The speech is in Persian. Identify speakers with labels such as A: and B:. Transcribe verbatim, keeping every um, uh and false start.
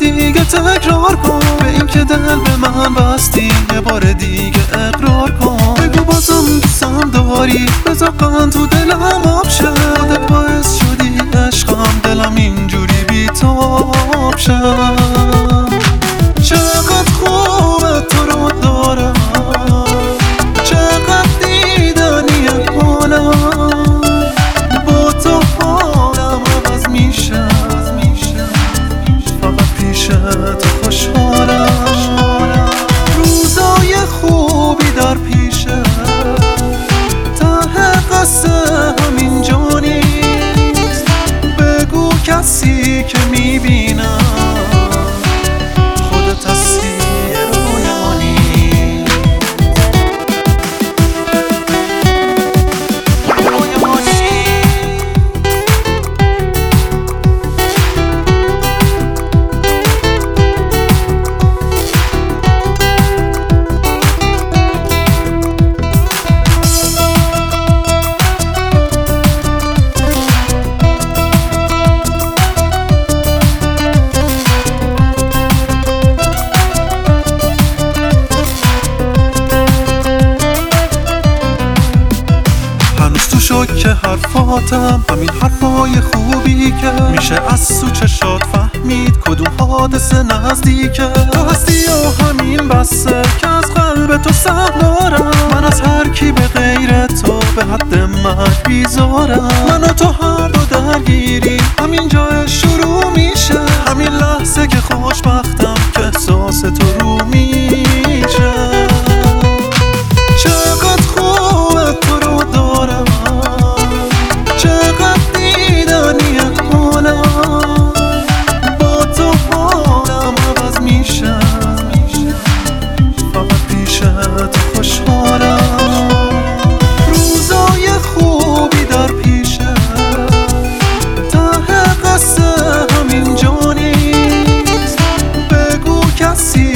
A: دیگه تکرار کن به این که دل به من بستی، یه بار دیگه اقرار کن. بگو بازم دوستم داری، بذار قند تو دلم آب شه. خودت باعث شدی عشقم، دلم اینجوری بی‌تاب شه. چقدر خوبه تو رو دارم، چقدر دیدنی حالم، با تو حالم عوض میشه، فقط پیش تو خوشحالم. روزای خوبی در پیشه، ته قصه همینجا نیست. بگو کسی که میبینم خودت هستی رویانی. که حرفاتم همین حرفای خوبی که میشه از تو چشات فهمید کدوم حادثه نزدیکه. تو هستی و همین بسه که از قلب تو سهم دارم. من از هر کی به غیر تو به حد مرگ بیزارم. من و تو هر دو درگیری همین جای شروع میشه. همین لحظه که خوشبختم که احساس تو رو میشه. چقدر خوبه تو رو دارم، چقدر دیدنی حالم، با تو حالم عوض میشه، فقط پیش تو خوشحالم. روزای خوبی در پیشه، ته قصه همینجا نیست. بگو کسی